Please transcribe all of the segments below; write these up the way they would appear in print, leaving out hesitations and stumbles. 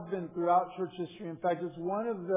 been throughout church history. In fact, it's one of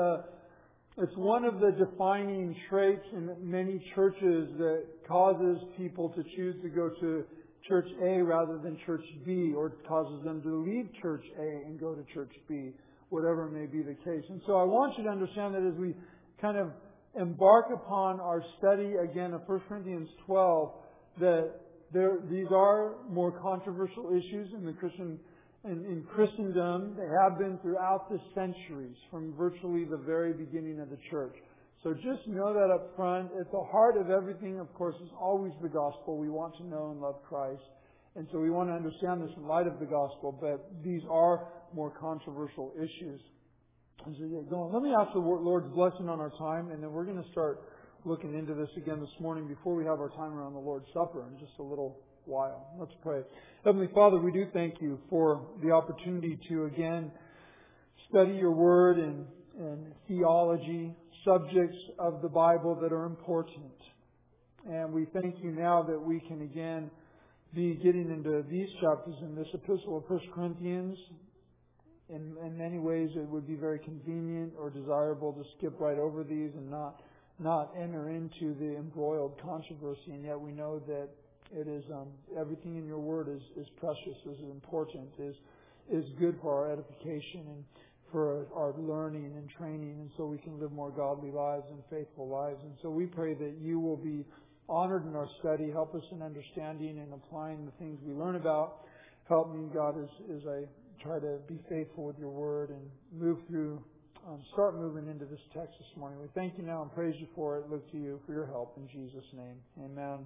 the defining traits in many churches that causes people to choose to go to church A rather than church B, or causes them to leave church A and go to church B, whatever may be the case. And so I want you to understand that as we kind of embark upon our study again of 1 Corinthians 12, that these are more controversial issues in Christendom. They have been throughout the centuries, from virtually the very beginning of the church. So just know that up front. At the heart of everything, of course, is always the gospel. We want to know and love Christ. And so we want to understand this in light of the gospel, but these are more controversial issues. As we get going, let me ask the Lord's blessing on our time, and then we're going to start looking into this again this morning before we have our time around the Lord's Supper in just a little while. Let's pray. Heavenly Father, we do thank you for the opportunity to again study your Word and theology, subjects of the Bible that are important. And we thank you now that we can again be getting into these chapters in this epistle of 1 Corinthians. In many ways it would be very convenient or desirable to skip right over these and not enter into the embroiled controversy, and yet we know that it is everything in your Word is precious, is important, is good for our edification and for our learning and training, and so we can live more godly lives and faithful lives. And so we pray that you will be honored in our study. Help us in understanding and applying the things we learn about. Help me, God, as I try to be faithful with your Word and start moving into this text this morning. We thank you now and praise you for it. Look to you for your help in Jesus' name. Amen.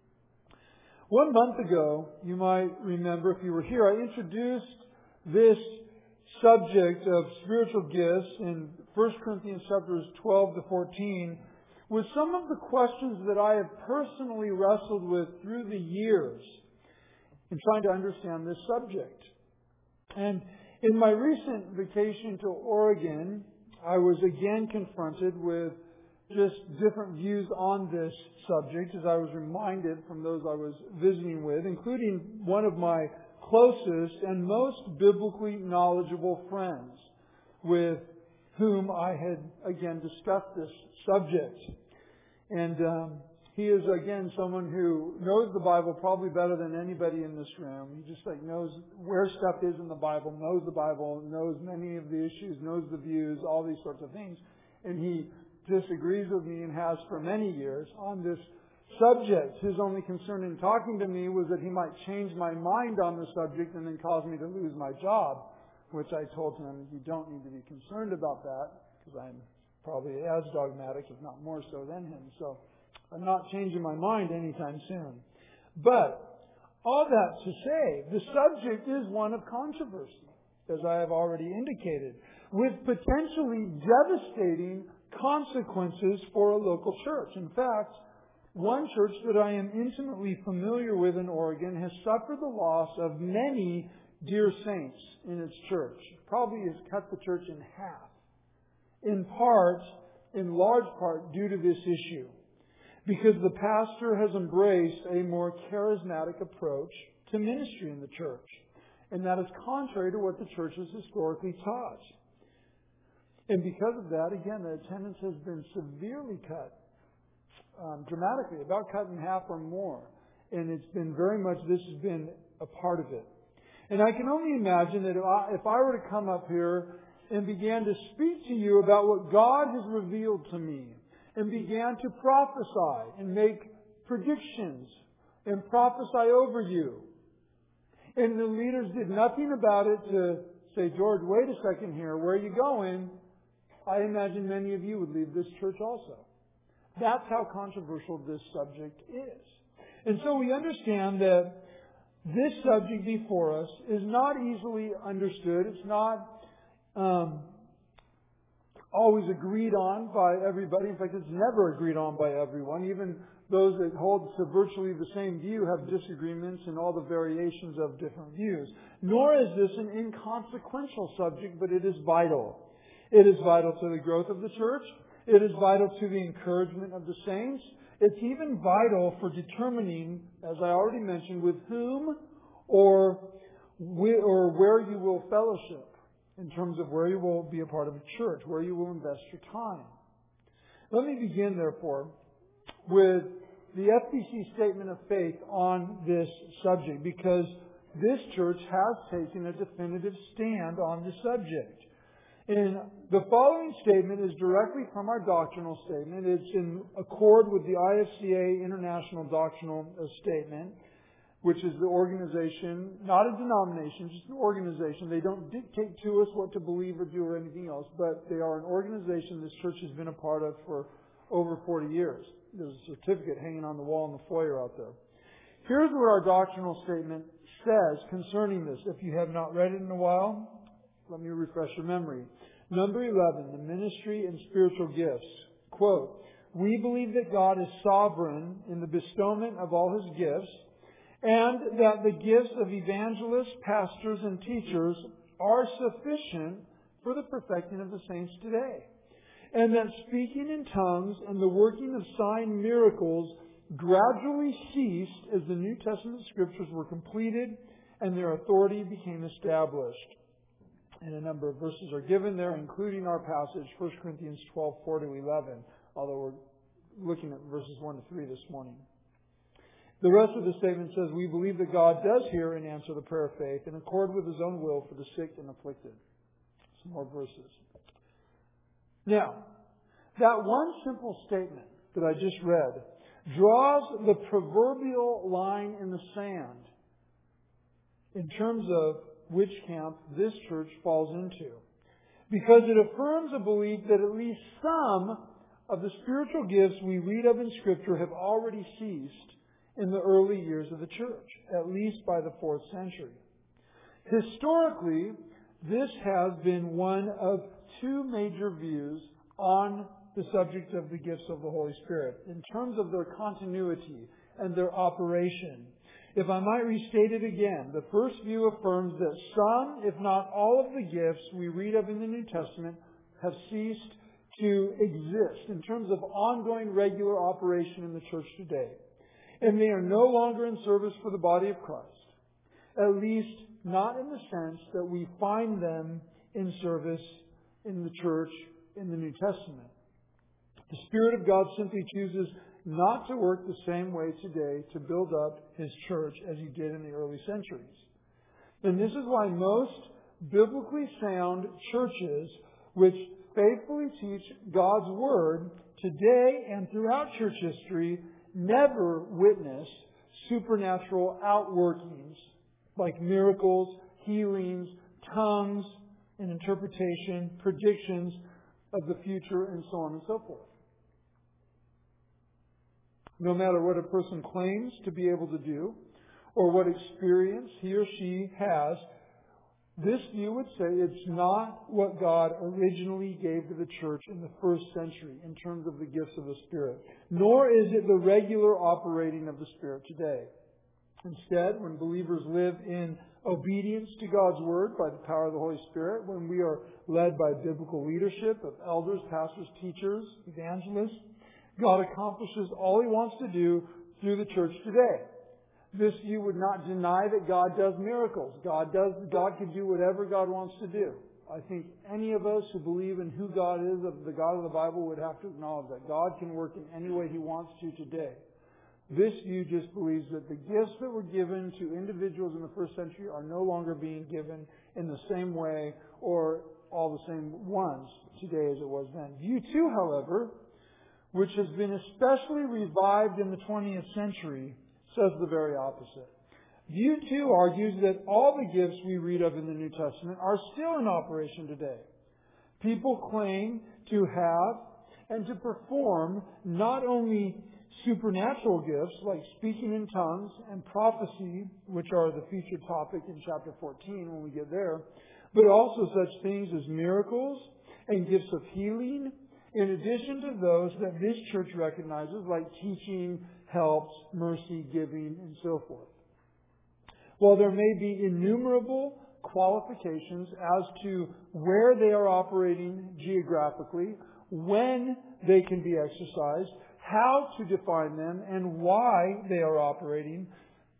1 month ago, you might remember if you were here, I introduced this subject of spiritual gifts in 1 Corinthians chapters 12 to 14 with some of the questions that I have personally wrestled with through the years in trying to understand this subject. And in my recent vacation to Oregon, I was again confronted with just different views on this subject, as I was reminded from those I was visiting with, including one of my closest and most biblically knowledgeable friends with whom I had again discussed this subject. And he is again someone who knows the Bible probably better than anybody in this room. He just knows where stuff is in the Bible, knows many of the issues, knows the views, all these sorts of things. And he disagrees with me and has for many years on this subject. His only concern in talking to me was that he might change my mind on the subject and then cause me to lose my job, which I told him, you don't need to be concerned about that, because I'm probably as dogmatic, if not more so, than him. So I'm not changing my mind anytime soon. But all that to say, the subject is one of controversy, as I have already indicated, with potentially devastating consequences for a local church. In fact, one church that I am intimately familiar with in Oregon has suffered the loss of many dear saints in its church. Probably has cut the church in half. In large part, due to this issue. Because the pastor has embraced a more charismatic approach to ministry in the church. And that is contrary to what the church has historically taught. And because of that, again, the attendance has been severely cut. Dramatically, about cut in half or more. And it's been very much, this has been a part of it. And I can only imagine that if I were to come up here and began to speak to you about what God has revealed to me, and began to prophesy and make predictions and prophesy over you, and the leaders did nothing about it to say, George, wait a second here, where are you going? I imagine many of you would leave this church also. That's how controversial this subject is. And so we understand that this subject before us is not easily understood. It's not always agreed on by everybody. In fact, it's never agreed on by everyone. Even those that hold to virtually the same view have disagreements in all the variations of different views. Nor is this an inconsequential subject, but it is vital. It is vital to the growth of the church. It is vital to the encouragement of the saints. It's even vital for determining, as I already mentioned, with whom or where you will fellowship. in terms of where you will be a part of a church, where you will invest your time. Let me begin, therefore, with the FBC statement of faith on this subject, because this church has taken a definitive stand on the subject. And the following statement is directly from our doctrinal statement. It's in accord with the IFCA International Doctrinal Statement, which is the organization, not a denomination, just an organization. They don't dictate to us what to believe or do or anything else, but they are an organization this church has been a part of for over 40 years. There's a certificate hanging on the wall in the foyer out there. Here's what our doctrinal statement says concerning this. If you have not read it in a while, let me refresh your memory. Number 11, the ministry and spiritual gifts. Quote, "We believe that God is sovereign in the bestowment of all His gifts, and that the gifts of evangelists, pastors, and teachers are sufficient for the perfecting of the saints today. And that speaking in tongues and the working of sign miracles gradually ceased as the New Testament scriptures were completed and their authority became established." And a number of verses are given there, including our passage, 1 Corinthians 12, 4-11, although we're looking at verses 1 to 3 this morning. The rest of the statement says, "We believe that God does hear and answer the prayer of faith in accord with His own will for the sick and afflicted." Some more verses. Now, that one simple statement that I just read draws the proverbial line in the sand in terms of which camp this church falls into, because it affirms a belief that at least some of the spiritual gifts we read of in Scripture have already ceased in the early years of the church, at least by the 4th century. Historically, this has been one of two major views on the subject of the gifts of the Holy Spirit in terms of their continuity and their operation. If I might restate it again, the first view affirms that some, if not all of the gifts we read of in the New Testament have ceased to exist in terms of ongoing regular operation in the church today. And they are no longer in service for the body of Christ. At least not in the sense that we find them in service in the church in the New Testament. The Spirit of God simply chooses not to work the same way today to build up His church as He did in the early centuries. And this is why most biblically sound churches which faithfully teach God's Word today and throughout church history never witness supernatural outworkings like miracles, healings, tongues, and interpretation, predictions of the future, and so on and so forth. No matter what a person claims to be able to do or what experience he or she has, this view would say it's not what God originally gave to the church in the 1st century in terms of the gifts of the Spirit, nor is it the regular operating of the Spirit today. Instead, when believers live in obedience to God's Word by the power of the Holy Spirit, when we are led by biblical leadership of elders, pastors, teachers, evangelists, God accomplishes all He wants to do through the church today. This view would not deny that God does miracles. God can do whatever God wants to do. I think any of us who believe in who God is, the God of the Bible, would have to acknowledge that God can work in any way He wants to today. This view just believes that the gifts that were given to individuals in the 1st century are no longer being given in the same way or all the same ones today as it was then. View 2, however, which has been especially revived in the 20th century, says the very opposite. View 2 argues that all the gifts we read of in the New Testament are still in operation today. People claim to have and to perform not only supernatural gifts like speaking in tongues and prophecy, which are the featured topic in chapter 14 when we get there, but also such things as miracles and gifts of healing, in addition to those that this church recognizes like teaching, helps, mercy, giving, and so forth. While there may be innumerable qualifications as to where they are operating geographically, when they can be exercised, how to define them, and why they are operating,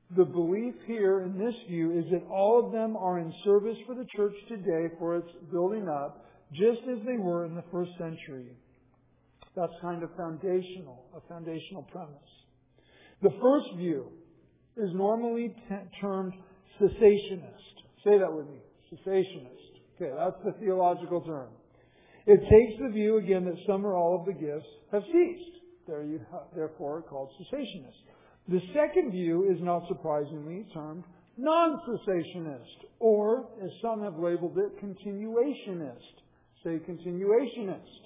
The belief here in this view is that all of them are in service for the church today for its building up, just as they were in the first century. That's kind of a foundational premise. The first view is normally termed cessationist. Say that with me. Cessationist. Okay, that's the theological term. It takes the view, again, that some or all of the gifts have ceased. Therefore, called cessationist. The second view is not surprisingly termed non-cessationist, or, as some have labeled it, continuationist. Say continuationist.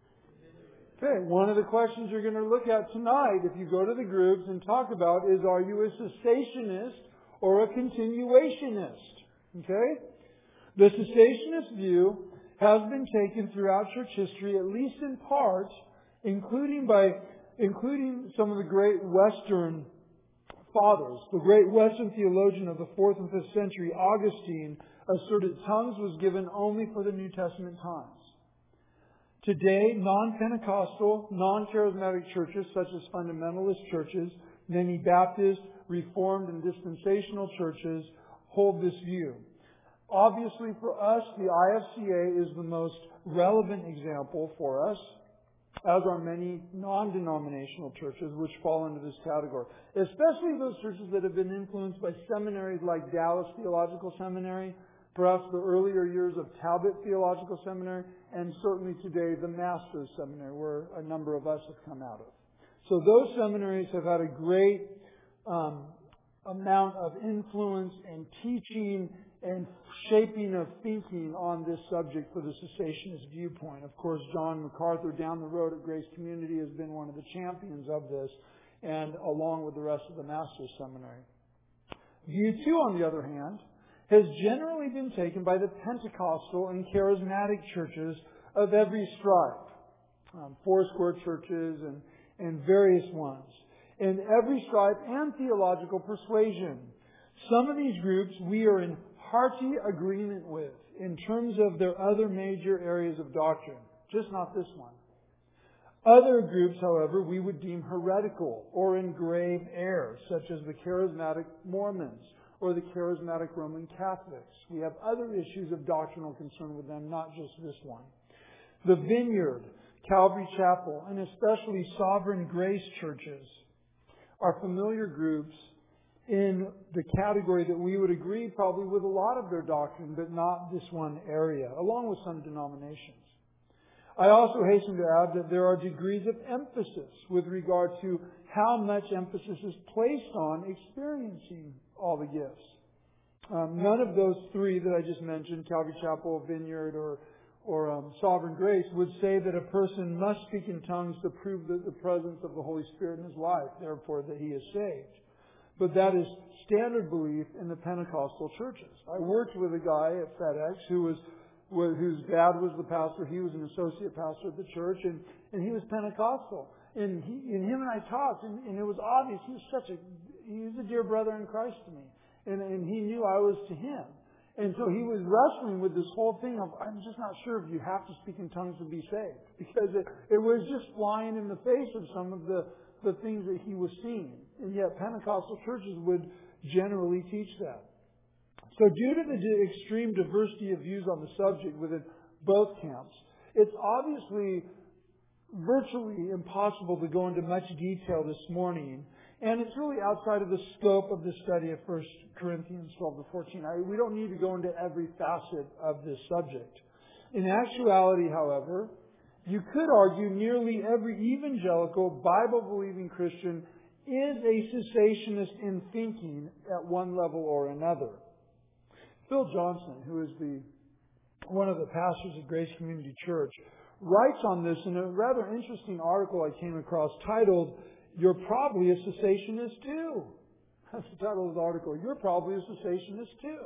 Okay, one of the questions you're going to look at tonight, if you go to the groups and talk about, is are you a cessationist or a continuationist? Okay? The cessationist view has been taken throughout church history, at least in part, including some of the great Western fathers. The great Western theologian of the 4th and 5th century, Augustine, asserted tongues was given only for the New Testament times. Today, non-Pentecostal, non-charismatic churches, such as fundamentalist churches, many Baptist, Reformed, and dispensational churches, hold this view. Obviously, for us, the IFCA is the most relevant example for us, as are many non-denominational churches which fall into this category. Especially those churches that have been influenced by seminaries like Dallas Theological Seminary, perhaps the earlier years of Talbot Theological Seminary, and certainly today the Masters Seminary, where a number of us have come out of. So those seminaries have had a great amount of influence and teaching and shaping of thinking on this subject for the cessationist viewpoint. Of course, John MacArthur down the road at Grace Community has been one of the champions of this, and along with the rest of the Masters Seminary. View 2, on the other hand, has generally been taken by the Pentecostal and charismatic churches of every stripe, Foursquare churches and various ones, in every stripe and theological persuasion. Some of these groups we are in hearty agreement with in terms of their other major areas of doctrine, just not this one. Other groups, however, we would deem heretical or in grave error, such as the charismatic Mormons or the charismatic Roman Catholics. We have other issues of doctrinal concern with them, not just this one. The Vineyard, Calvary Chapel, and especially Sovereign Grace churches are familiar groups in the category that we would agree probably with a lot of their doctrine, but not this one area, along with some denominations. I also hasten to add that there are degrees of emphasis with regard to how much emphasis is placed on experiencing all the gifts. None of those three that I just mentioned, Calvary Chapel, Vineyard, or Sovereign Grace, would say that a person must speak in tongues to prove the presence of the Holy Spirit in his life, therefore that he is saved. But that is standard belief in the Pentecostal churches. I worked with a guy at FedEx whose dad was the pastor. He was an associate pastor at the church, and he was Pentecostal. And him and I talked, and it was obvious he was a dear brother in Christ to me. And he knew I was to him. And so he was wrestling with this whole thing of, I'm just not sure if you have to speak in tongues to be saved. Because it was just flying in the face of some of the things that he was seeing. And yet Pentecostal churches would generally teach that. So due to the extreme diversity of views on the subject within both camps, it's obviously virtually impossible to go into much detail this morning. And it's really outside of the scope of the study of 1 Corinthians 12 to 14. We don't need to go into every facet of this subject. In actuality, however, you could argue nearly every evangelical, Bible-believing Christian is a cessationist in thinking at one level or another. Phil Johnson, who is one of the pastors at Grace Community Church, writes on this in a rather interesting article I came across titled, "You're Probably a Cessationist Too." That's the title of the article. You're probably a cessationist too.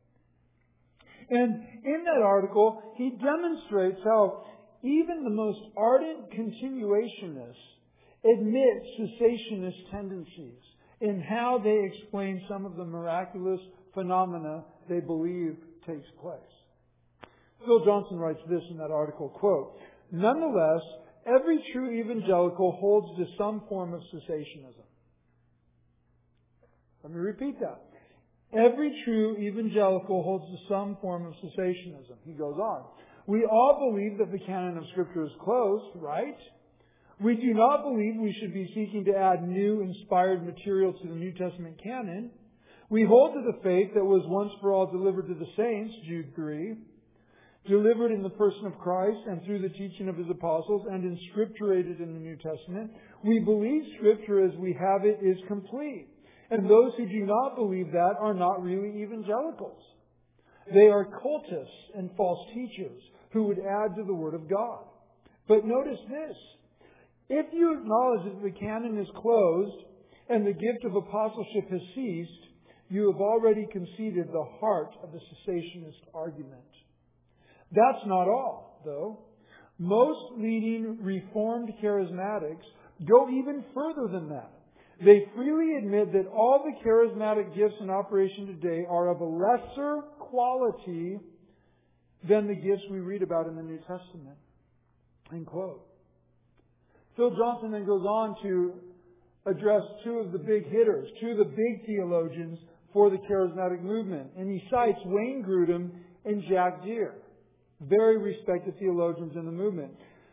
And in that article, he demonstrates how even the most ardent continuationists admit cessationist tendencies in how they explain some of the miraculous phenomena they believe takes place. Phil Johnson writes this in that article, quote, "Nonetheless, every true evangelical holds to some form of cessationism." Let me repeat that. Every true evangelical holds to some form of cessationism. He goes on. We all believe that the canon of Scripture is closed, right? We do not believe we should be seeking to add new inspired material to the New Testament canon. We hold to the faith that was once for all delivered to the saints, Jude 3, delivered in the person of Christ and through the teaching of His apostles and inscripturated in the New Testament. We believe Scripture as we have it is complete. And those who do not believe that are not really evangelicals. They are cultists and false teachers who would add to the Word of God. But notice this. If you acknowledge that the canon is closed and the gift of apostleship has ceased, you have already conceded the heart of the cessationist argument. That's not all, though. Most leading Reformed charismatics go even further than that. They freely admit that all the charismatic gifts in operation today are of a lesser quality than the gifts we read about in the New Testament. End quote. Phil Johnson then goes on to address two of the big hitters, two of the big theologians for the charismatic movement. And he cites Wayne Grudem and Jack Deere, very respected theologians in the movement.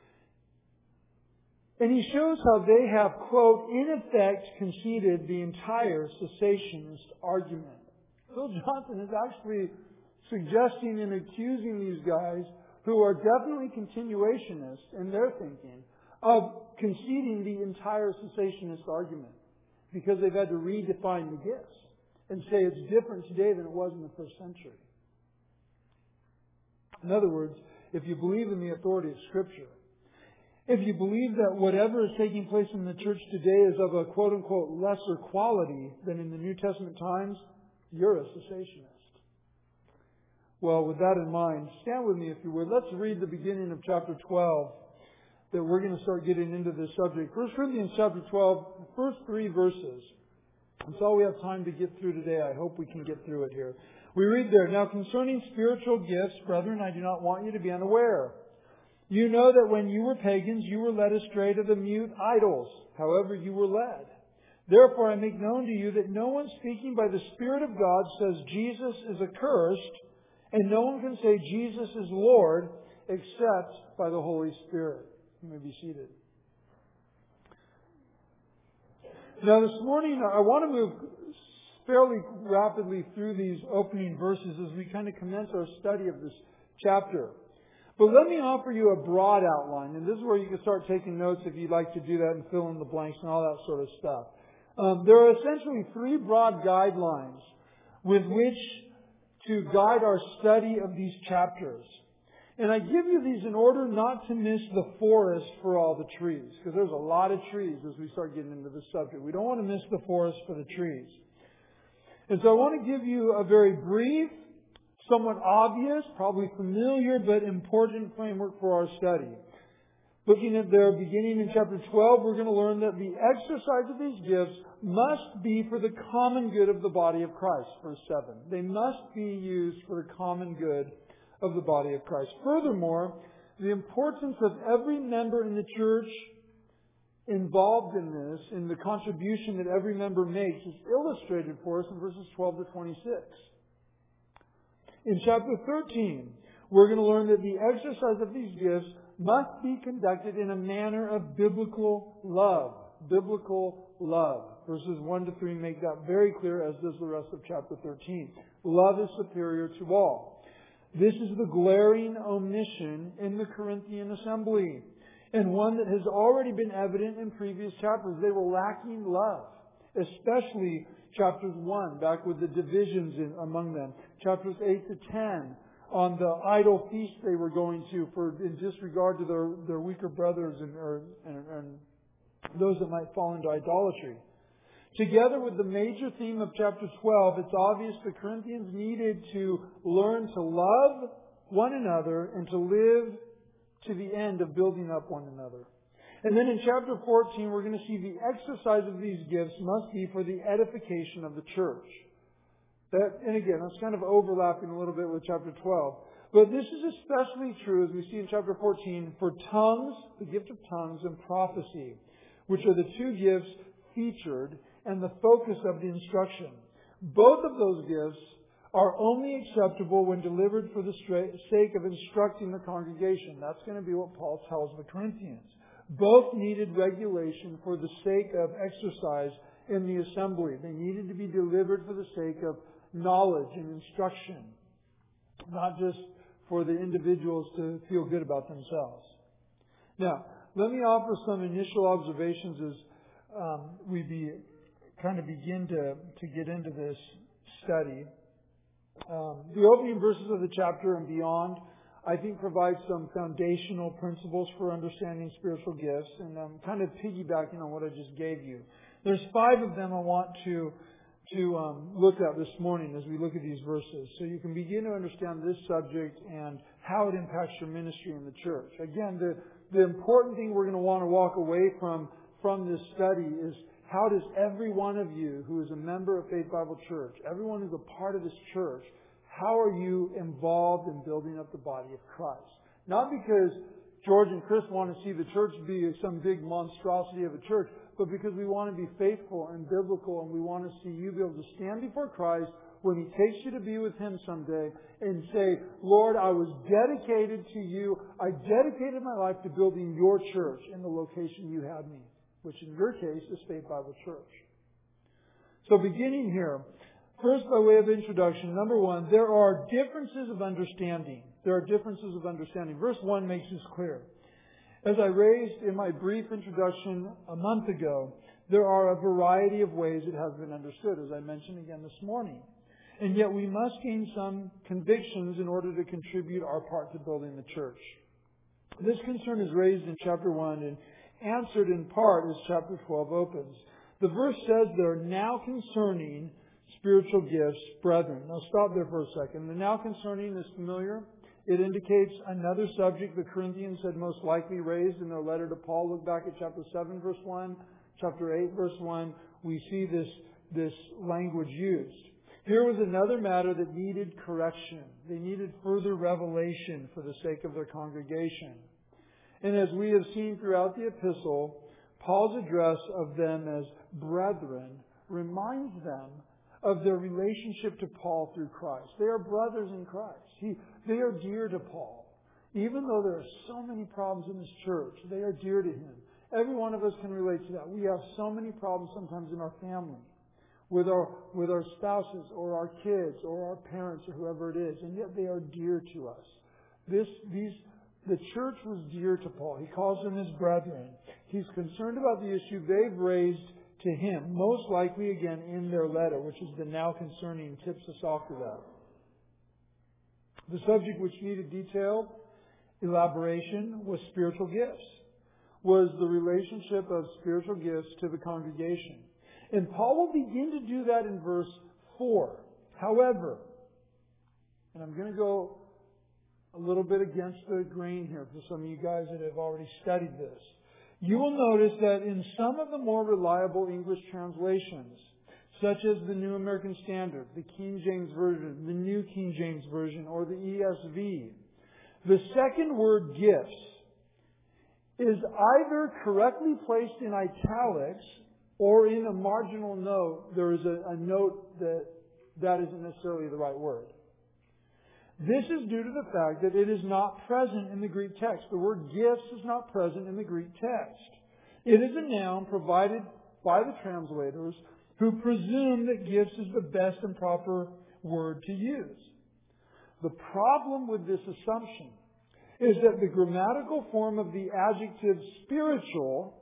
And he shows how they have, quote, in effect conceded the entire cessationist argument. Phil Johnson is actually suggesting and accusing these guys, who are definitely continuationists in their thinking, of conceding the entire cessationist argument, because they've had to redefine the gifts and say it's different today than it was in the first century. In other words, if you believe in the authority of Scripture, if you believe that whatever is taking place in the church today is of a quote-unquote lesser quality than in the New Testament times, you're a cessationist. Well, with that in mind, stand with me if you would. Let's read the beginning of chapter 12, that we're going to start getting into this subject. 1 Corinthians chapter 12, the first 3 verses. That's all we have time to get through today. I hope we can get through it here. We read there, "Now concerning spiritual gifts, brethren, I do not want you to be unaware. You know that when you were pagans, you were led astray to the mute idols, however you were led. Therefore I make known to you that no one speaking by the Spirit of God says Jesus is accursed, and no one can say Jesus is Lord except by the Holy Spirit." You may be seated. Now this morning I want to move fairly rapidly through these opening verses as we kind of commence our study of this chapter. But let me offer you a broad outline, and this is where you can start taking notes if you'd like to do that and fill in the blanks and all that sort of stuff. There are essentially 3 broad guidelines with which to guide our study of these chapters. And I give you these in order not to miss the forest for all the trees, because there's a lot of trees as we start getting into this subject. We don't want to miss the forest for the trees. And so I want to give you a very brief, somewhat obvious, probably familiar, but important framework for our study. Looking at there, beginning in chapter 12, we're going to learn that the exercise of these gifts must be for the common good of the body of Christ. Verse 7. They must be used for the common good of the body of Christ. Furthermore, the importance of every member in the church involved in this, in the contribution that every member makes, is illustrated for us in verses 12 to 26. In chapter 13, we're going to learn that the exercise of these gifts must be conducted in a manner of biblical love. Biblical love. Verses 1 to 3 make that very clear, as does the rest of chapter 13. Love is superior to all. This is the glaring omission in the Corinthian assembly, and one that has already been evident in previous chapters. They were lacking love, especially chapters 1, back with the divisions among them. Chapters 8 to 10, on the idol feast they were going to in disregard to their weaker brothers and those that might fall into idolatry. Together with the major theme of chapter 12, it's obvious the Corinthians needed to learn to love one another and to live to the end of building up one another. And then in chapter 14, we're going to see the exercise of these gifts must be for the edification of the church. And again, that's kind of overlapping a little bit with chapter 12. But this is especially true, as we see in chapter 14, for tongues, the gift of tongues, and prophecy, which are the 2 gifts featured and the focus of the instruction. Both of those gifts are only acceptable when delivered for the sake of instructing the congregation. That's going to be what Paul tells the Corinthians. Both needed regulation for the sake of exercise in the assembly. They needed to be delivered for the sake of knowledge and instruction, not just for the individuals to feel good about themselves. Now, let me offer some initial observations as we begin to get into this study. The opening verses of the chapter and beyond, I think, provide some foundational principles for understanding spiritual gifts, and I'm kind of piggybacking on what I just gave you. There's 5 of them I want to look at this morning as we look at these verses, so you can begin to understand this subject and how it impacts your ministry in the church. Again, the important thing we're going to want to walk away from this study is, how does every one of you who is a member of Faith Bible Church, everyone who's a part of this church, how are you involved in building up the body of Christ? Not because George and Chris want to see the church be some big monstrosity of a church, but because we want to be faithful and biblical, and we want to see you be able to stand before Christ when He takes you to be with Him someday and say, Lord, I was dedicated to you. I dedicated my life to building your church in the location you had me, which in your case is Faith Bible Church. So beginning here, first by way of introduction, number 1, there are differences of understanding. There are differences of understanding. Verse 1 makes this clear. As I raised in my brief introduction a month ago, there are a variety of ways it has been understood, as I mentioned again this morning. And yet we must gain some convictions in order to contribute our part to building the church. This concern is raised in chapter 1 and answered in part as chapter 12 opens. The verse says there, now concerning spiritual gifts, brethren. Now stop there for a second. The now concerning is familiar. It indicates another subject the Corinthians had most likely raised in their letter to Paul. Look back at chapter 7 verse 1, chapter 8 verse 1. We see this language used. Here was another matter that needed correction. They needed further revelation for the sake of their congregation. And as we have seen throughout the epistle, Paul's address of them as brethren reminds them of their relationship to Paul through Christ. They are brothers in Christ. They are dear to Paul. Even though there are so many problems in this church, they are dear to him. Every one of us can relate to that. We have so many problems sometimes in our family, with our spouses or our kids or our parents or whoever it is, and yet they are dear to us. The church was dear to Paul. He calls them his brethren. He's concerned about the issue they've raised to him, most likely again in their letter, which is the now concerning, tips us off to that. The subject which needed detailed elaboration was spiritual gifts, was the relationship of spiritual gifts to the congregation. And Paul will begin to do that in verse 4. However, and I'm going to go a little bit against the grain here for some of you guys that have already studied this. You will notice that in some of the more reliable English translations, such as the New American Standard, the King James Version, the New King James Version, or the ESV, the second word gifts is either correctly placed in italics or in a marginal note. There is a note that isn't necessarily the right word. This is due to the fact that it is not present in the Greek text. The word gifts is not present in the Greek text. It is a noun provided by the translators who presume that gifts is the best and proper word to use. The problem with this assumption is that the grammatical form of the adjective spiritual,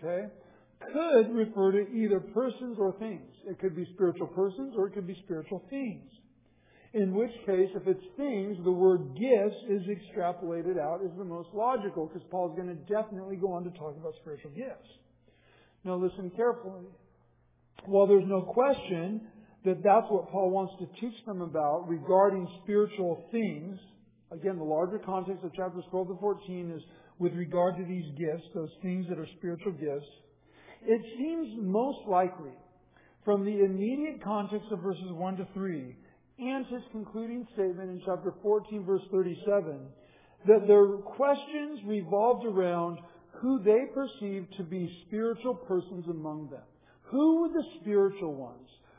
could refer to either persons or things. It could be spiritual persons or it could be spiritual things. In which case, if it's things, the word gifts is extrapolated out as the most logical, because Paul's going to definitely go on to talk about spiritual gifts. Now listen carefully. While there's no question that that's what Paul wants to teach them about regarding spiritual things, again, the larger context of chapters 12 to 14 is with regard to these gifts, those things that are spiritual gifts, it seems most likely from the immediate context of verses 1 to 3 and his concluding statement in chapter 14, verse 37, that their questions revolved around who they perceived to be spiritual persons among them. Who were the spiritual ones?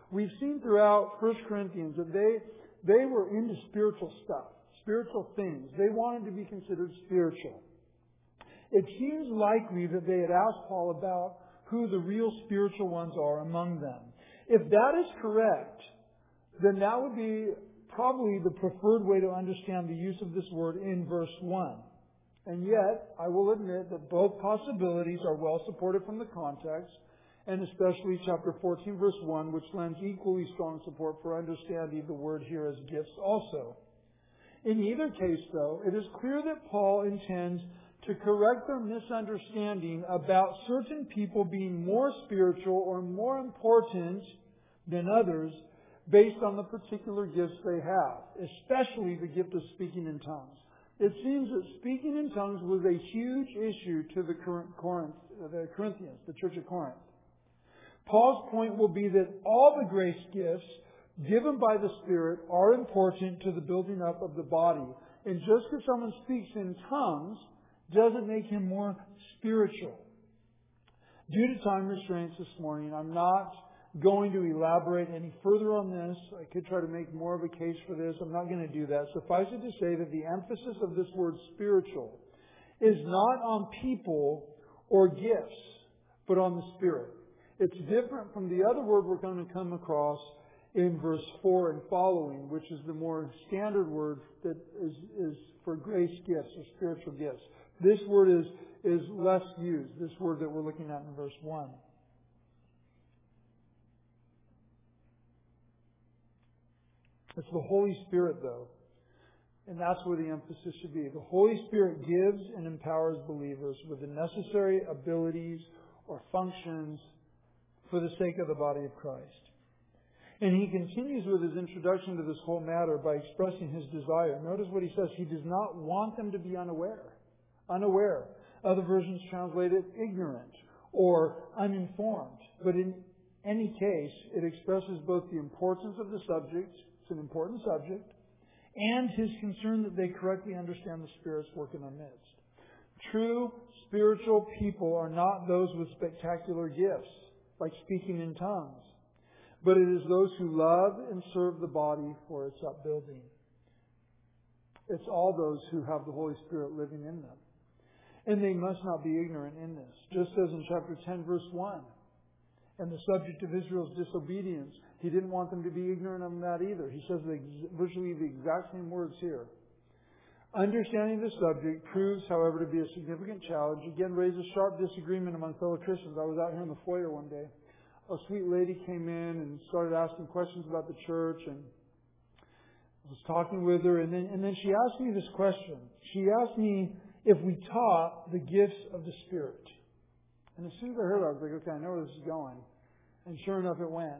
We've seen throughout 1 Corinthians that they were into spiritual stuff, spiritual things. They wanted to be considered spiritual. It seems likely that they had asked Paul about who the real spiritual ones are among them. If that is correct, then that would be probably the preferred way to understand the use of this word in verse 1. And yet, I will admit that both possibilities are well supported from the context, and especially chapter 14, verse 1, which lends equally strong support for understanding the word here as gifts also. In either case, though, it is clear that Paul intends to correct their misunderstanding about certain people being more spiritual or more important than others based on the particular gifts they have, especially the gift of speaking in tongues. It seems that speaking in tongues was a huge issue to the Corinthians, the church of Corinth. Paul's point will be that all the grace gifts given by the Spirit are important to the building up of the body. And just because someone speaks in tongues doesn't make him more spiritual. Due to time restraints this morning, I'm not going to elaborate any further on this. I could try to make more of a case for this. I'm not going to do that. Suffice it to say that the emphasis of this word spiritual is not on people or gifts, but on the Spirit. It's different from the other word we're going to come across in verse 4 and following, which is the more standard word that is for grace gifts or spiritual gifts. This word is less used, this word that we're looking at in verse 1. It's the Holy Spirit, though. And that's where the emphasis should be. The Holy Spirit gives and empowers believers with the necessary abilities or functions for the sake of the body of Christ. And he continues with his introduction to this whole matter by expressing his desire. Notice what he says. He does not want them to be unaware. Unaware. Other versions translate it ignorant or uninformed. But in any case, it expresses both the importance of the subject, it's an important subject, and his concern that they correctly understand the Spirit's work in their midst. True spiritual people are not those with spectacular gifts, like speaking in tongues, but it is those who love and serve the body for its upbuilding. It's all those who have the Holy Spirit living in them. And they must not be ignorant in this. Just as in chapter 10, verse 1. And the subject of Israel's disobedience, he didn't want them to be ignorant of that either. He says virtually the exact same words here. Understanding the subject proves, however, to be a significant challenge. Again, raises sharp disagreement among fellow Christians. I was out here in the foyer one day. A sweet lady came in and started asking questions about the church, and I was talking with her, and then she asked me this question. She asked me if we taught the gifts of the Spirit. And as soon as I heard it, I was like, okay, I know where this is going. And sure enough, it went.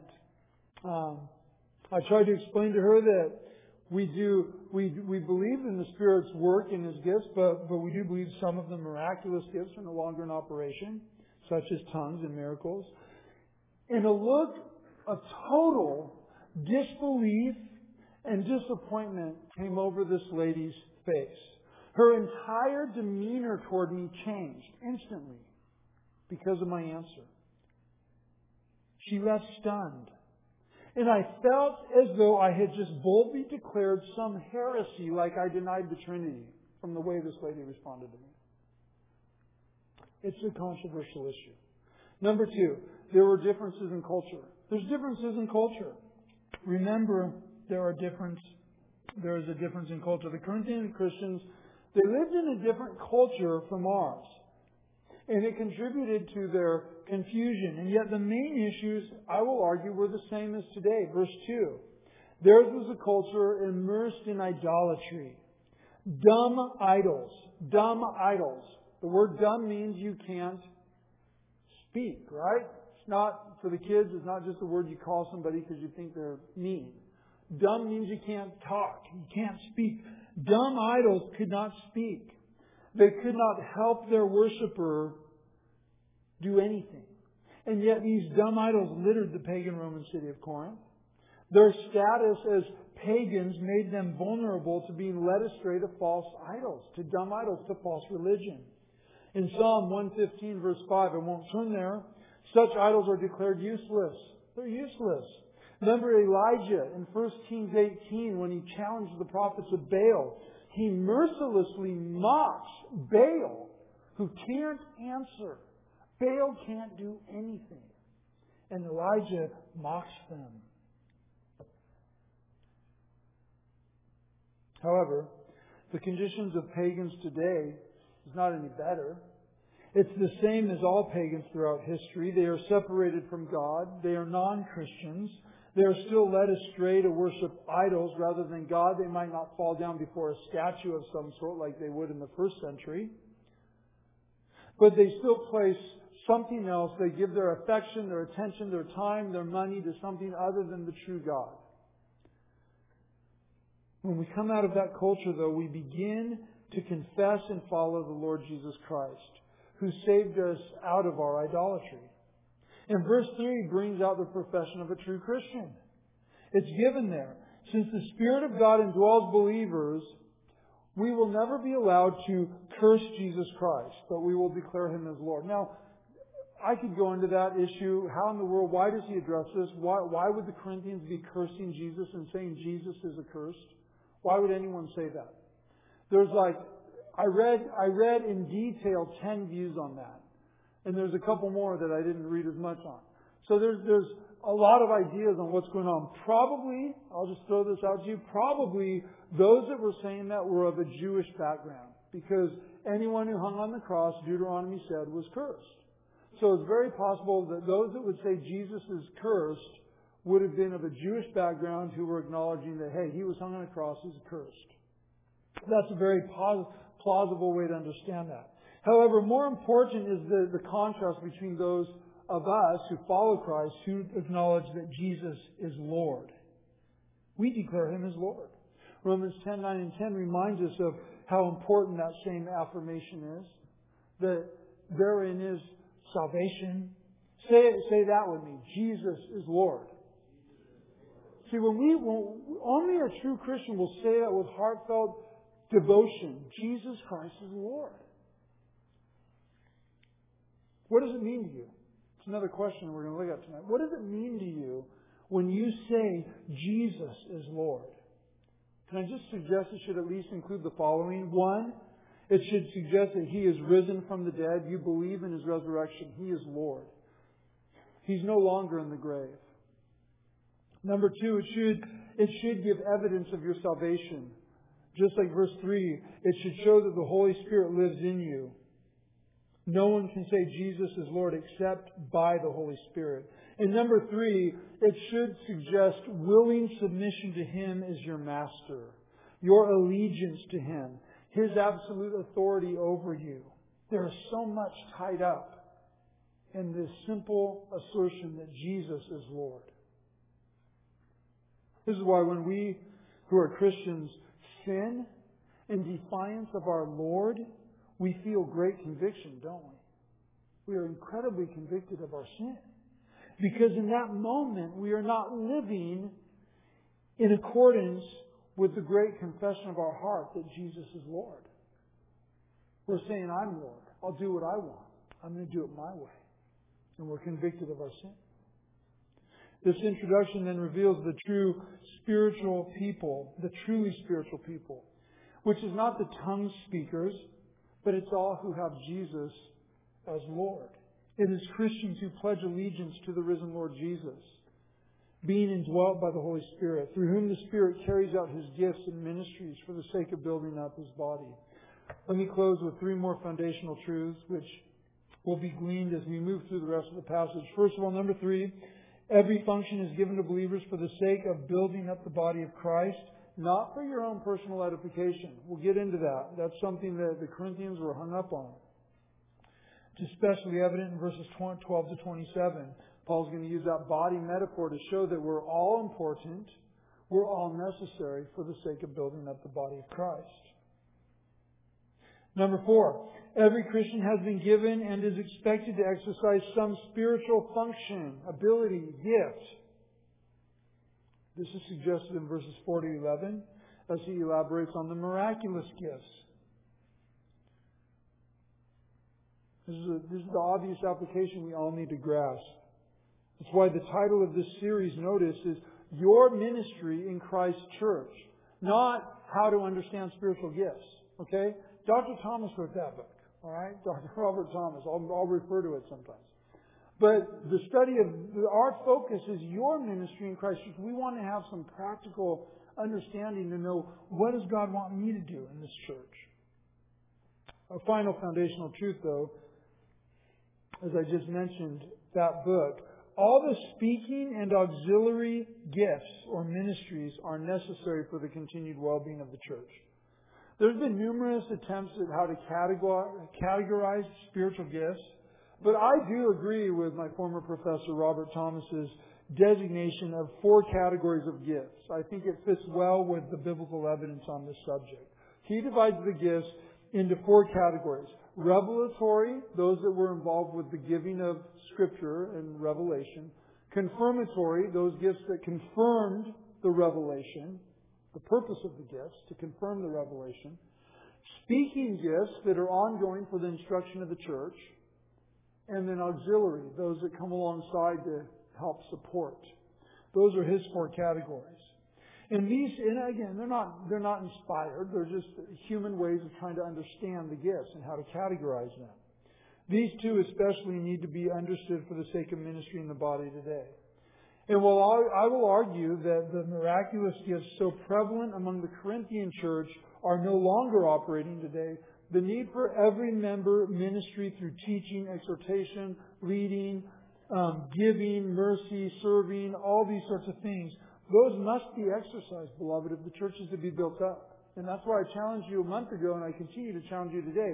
I tried to explain to her that we believe in the Spirit's work and His gifts, but we do believe some of the miraculous gifts are no longer in operation, such as tongues and miracles. And a look of total disbelief and disappointment came over this lady's face. Her entire demeanor toward me changed instantly because of my answer. She left stunned. And I felt as though I had just boldly declared some heresy, like I denied the Trinity, from the way this lady responded to me. It's a controversial issue. Number 2, there were differences in culture. There's differences in culture. Remember, there is a difference in culture. The Corinthian Christians, they lived in a different culture from ours. And it contributed to their confusion. And yet the main issues, I will argue, were the same as today. Verse 2. Theirs was a culture immersed in idolatry. Dumb idols. Dumb idols. The word dumb means you can't speak, right? It's not, for the kids, it's not just a word you call somebody because you think they're mean. Dumb means you can't talk. You can't speak. Dumb idols could not speak. They could not help their worshiper do anything. And yet these dumb idols littered the pagan Roman city of Corinth. Their status as pagans made them vulnerable to being led astray to false idols, to dumb idols, to false religion. In Psalm 115, verse 5, I won't turn there, such idols are declared useless. They're useless. Remember Elijah in 1 Kings 18 when he challenged the prophets of Baal. He mercilessly mocks Baal, who can't answer. Baal can't do anything. And Elijah mocks them. However, the conditions of pagans today is not any better. It's the same as all pagans throughout history. They are separated from God. They are non-Christians. They are still led astray to worship idols rather than God. They might not fall down before a statue of some sort like they would in the first century. But they still place something else. They give their affection, their attention, their time, their money to something other than the true God. When we come out of that culture, though, we begin to confess and follow the Lord Jesus Christ, who saved us out of our idolatry. And verse 3 brings out the profession of a true Christian. It's given there. Since the Spirit of God indwells believers, we will never be allowed to curse Jesus Christ, but we will declare Him as Lord. Now, I could go into that issue. How in the world, why does he address this? Why would the Corinthians be cursing Jesus and saying Jesus is accursed? Why would anyone say that? There's I read in detail 10 views on that. And there's a couple more that I didn't read as much on. So there's a lot of ideas on what's going on. Probably, I'll just throw this out to you, probably those that were saying that were of a Jewish background. Because anyone who hung on the cross, Deuteronomy said, was cursed. So it's very possible that those that would say Jesus is cursed would have been of a Jewish background who were acknowledging that, hey, He was hung on a cross, He's cursed. That's a very plausible way to understand that. However, more important is the contrast between those of us who follow Christ, who acknowledge that Jesus is Lord. We declare Him as Lord. Romans 10:9 and 10 reminds us of how important that same affirmation is. That therein is salvation. Say that with me. Jesus is Lord. See, only a true Christian will say that with heartfelt devotion. Jesus Christ is Lord. What does it mean to you? It's another question we're going to look at tonight. What does it mean to you when you say Jesus is Lord? Can I just suggest it should at least include the following? 1, it should suggest that He is risen from the dead. You believe in His resurrection. He is Lord. He's no longer in the grave. Number 2, it should give evidence of your salvation. Just like verse 3, it should show that the Holy Spirit lives in you. No one can say Jesus is Lord except by the Holy Spirit. And number 3, it should suggest willing submission to Him as your master. Your allegiance to Him. His absolute authority over you. There is so much tied up in this simple assertion that Jesus is Lord. This is why when we who are Christians sin in defiance of our Lord, we feel great conviction, don't we? We are incredibly convicted of our sin. Because in that moment, we are not living in accordance with the great confession of our heart that Jesus is Lord. We're saying, I'm Lord. I'll do what I want. I'm going to do it my way. And we're convicted of our sin. This introduction then reveals the true spiritual people, the truly spiritual people, which is not the tongue speakers, but it's all who have Jesus as Lord. It is Christians who pledge allegiance to the risen Lord Jesus, being indwelt by the Holy Spirit, through whom the Spirit carries out His gifts and ministries for the sake of building up His body. Let me close with 3 more foundational truths, which will be gleaned as we move through the rest of the passage. First of all, number 3, every function is given to believers for the sake of building up the body of Christ, not for your own personal edification. We'll get into that. That's something that the Corinthians were hung up on. It's especially evident in verses 12 to 27. Paul's going to use that body metaphor to show that we're all important, we're all necessary for the sake of building up the body of Christ. Number 4, every Christian has been given and is expected to exercise some spiritual function, ability, gift. This is suggested in verses 4 to 11 as he elaborates on the miraculous gifts. This is the obvious application we all need to grasp. That's why the title of this series, notice, is Your Ministry in Christ's Church. Not how to understand spiritual gifts. Okay? Dr. Thomas wrote that book. All right? Dr. Robert Thomas. I'll refer to it sometimes. But the study of our focus is your ministry in Christ. We want to have some practical understanding to know, what does God want me to do in this church? A final foundational truth, though, as I just mentioned, that book, all the speaking and auxiliary gifts or ministries are necessary for the continued well-being of the church. There's been numerous attempts at how to categorize spiritual gifts, but I do agree with my former professor Robert Thomas's designation of 4 categories of gifts. I think it fits well with the biblical evidence on this subject. He divides the gifts into 4 categories. Revelatory, those that were involved with the giving of Scripture and revelation. Confirmatory, those gifts that confirmed the revelation, the purpose of the gifts, to confirm the revelation. Speaking gifts that are ongoing for the instruction of the church. And then auxiliary, those that come alongside to help support. Those are his 4 categories. And these, and again, they're not inspired. They're just human ways of trying to understand the gifts and how to categorize them. These 2 especially need to be understood for the sake of ministry in the body today. And while I will argue that the miraculous gifts so prevalent among the Corinthian church are no longer operating today, the need for every member ministry through teaching, exhortation, leading, giving, mercy, serving, all these sorts of things, those must be exercised, beloved, if the church is to be built up. And that's why I challenged you a month ago, and I continue to challenge you today.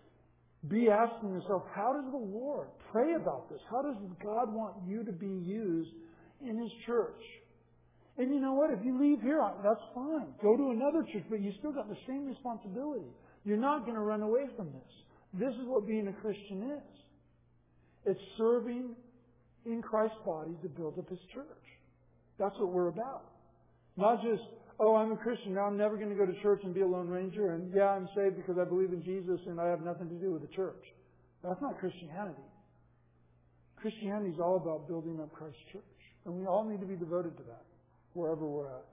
Be asking yourself, how does the Lord pray about this? How does God want you to be used in His church? And you know what? If you leave here, that's fine. Go to another church, but you still got the same responsibility. You're not going to run away from this. This is what being a Christian is. It's serving in Christ's body to build up His church. That's what we're about. Not just, oh, I'm a Christian, now I'm never going to go to church and be a Lone Ranger, and yeah, I'm saved because I believe in Jesus and I have nothing to do with the church. That's not Christianity. Christianity is all about building up Christ's church. And we all need to be devoted to that, wherever we're at.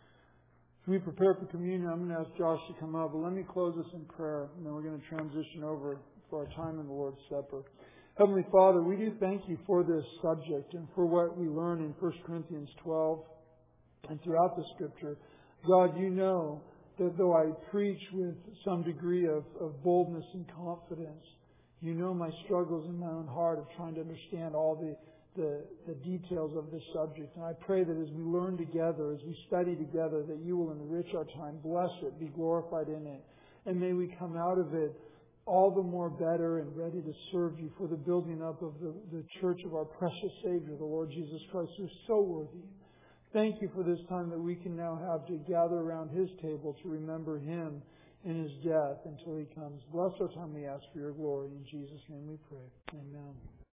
As we prepare for communion, I'm going to ask Josh to come up, but let me close this in prayer, and then we're going to transition over for our time in the Lord's Supper. Heavenly Father, we do thank You for this subject and for what we learn in 1 Corinthians 12 and throughout the Scripture. God, You know that though I preach with some degree of boldness and confidence, You know my struggles in my own heart of trying to understand all the details of this subject. And I pray that as we learn together, as we study together, that You will enrich our time, bless it, be glorified in it. And may we come out of it all the more better and ready to serve You for the building up of the church of our precious Savior, the Lord Jesus Christ, who is so worthy. Thank You for this time that we can now have to gather around His table to remember Him in His death until He comes. Bless our time, we ask, for Your glory. In Jesus' name we pray. Amen.